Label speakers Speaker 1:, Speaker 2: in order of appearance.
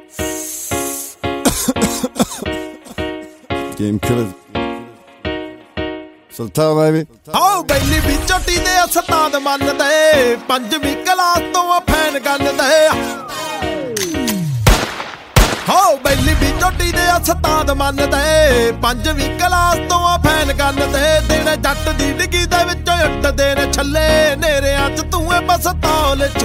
Speaker 1: Game killers. Sultan baby.
Speaker 2: ਆਓ ਬੈਲੀ ਵੀ ਝੋਟੀ ਦੇ ਉਸਤਾਦ ਮੰਨਦੇ, ਪੰਜਵੀਂ ਕਲਾਸ ਤੋਂ ਫੈਨ ਗੰਨਦੇ। ਹੋ ਬੈਲੀ ਵੀ ਝੋਟੀ ਦੇ ਉਸਤਾਦ ਮੰਨਦੇ, ਪੰਜਵੀਂ ਕਲਾਸ ਤੋਂ ਫੈਨ ਗੰਨਦੇ। ਦਿਨ ਜੱਟ ਦੀ ਡਿੱਗੀ ਦੇ ਵਿੱਚੋਂ ਉੱਟਦੇ ਨੇ ਛੱਲੇ, ਨੇਰਿਆਂ 'ਚ ਤੂੰ ਏ ਬਸ ਤੌਲ